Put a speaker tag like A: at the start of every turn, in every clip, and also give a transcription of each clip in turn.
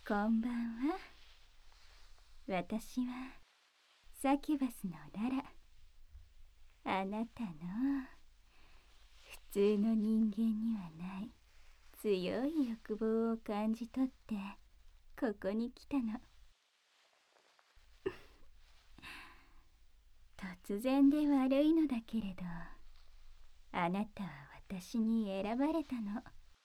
A: こんばんは。私はサキュバスのララ。あなたの普通の人間にはない強い欲望を感じ取ってここに来たの。突然で悪いのだけれど、あなたは私に選ばれたの。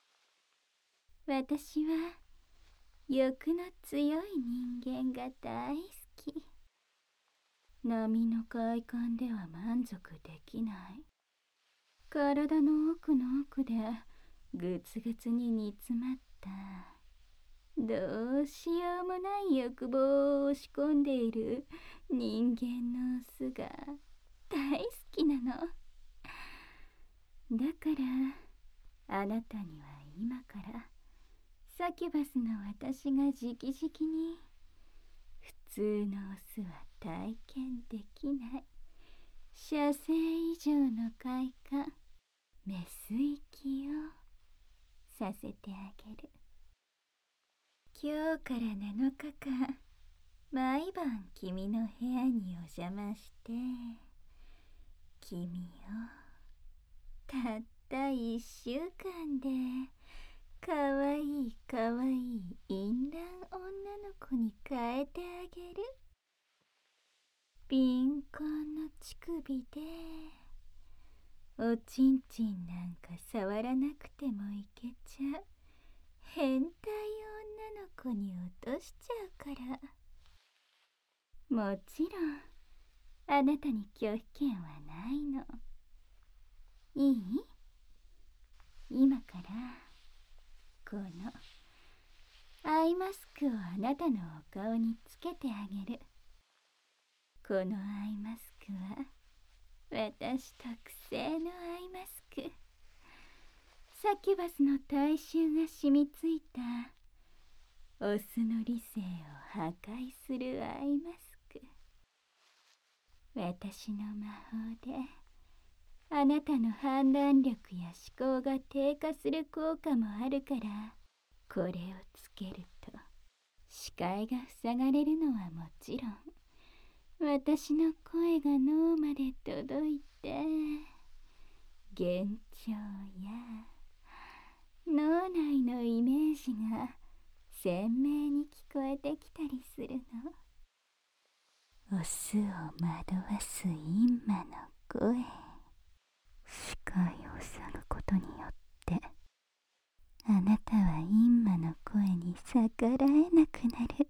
A: 私は欲の強い人間が大好き。波の快感では満足できない。体の奥の奥でぐつぐつに煮詰まったどうしようもない欲望を押し込んでいる人間のオスが大好きなの。だからあなたには今からサキュバスの私が直々に普通のオスは体験できない射精以上の快感、メス息をさせてあげる。今日から7日間毎晩君の部屋にお邪魔して君をたった1週間でかわいいかわいい淫乱女の子に変えてあげる。貧困の乳首でおちんちんなんか触らなくてもいけちゃう変態女の子に落としちゃうから。もちろんあなたに拒否権はないの。いい？今からこのアイマスクをあなたのお顔につけてあげる。このアイマスクは私特製のアイマスク。サキュバスの体臭が染みついたオスの理性を破壊するアイマスク。私の魔法であなたの判断力や思考が低下する効果もあるから、これをつけると視界が塞がれるのはもちろん、私の声が脳まで届いて幻聴や脳内のイメージが鮮明に聞こえてきたりするの。オスを惑わす陰魔の声。視界を塞ぐことによってあなたは陰魔の声に逆らえなくなる。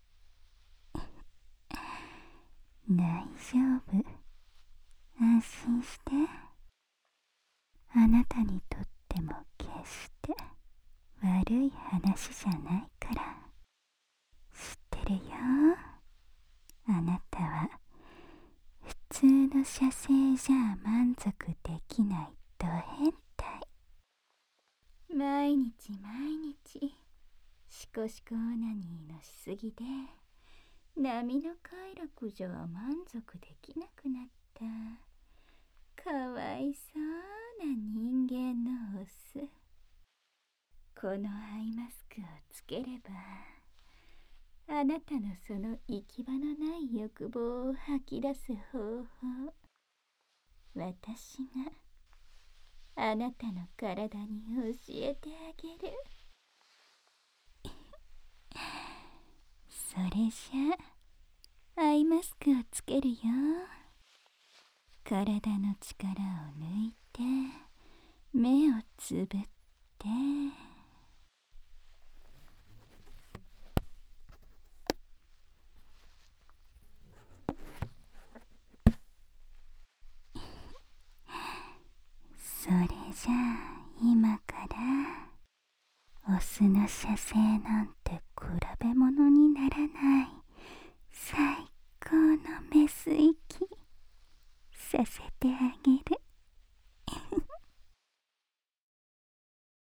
A: 大丈夫、安心して。あなたにとっても決して悪い話じゃないから。知ってるよ。あなたは普通の射精じゃ満足できないド変態。毎日毎日シコシコオナニーのしすぎで波の快楽じゃ満足できなくなったかわいそうな人間のオス。このアイマスクをつければあなたのその行き場のない欲望を吐き出す方法、私があなたの体に教えてあげる。それじゃアイマスクをつけるよ。体の力を抜いて目をつぶってそれじゃあ今からオスの射精なん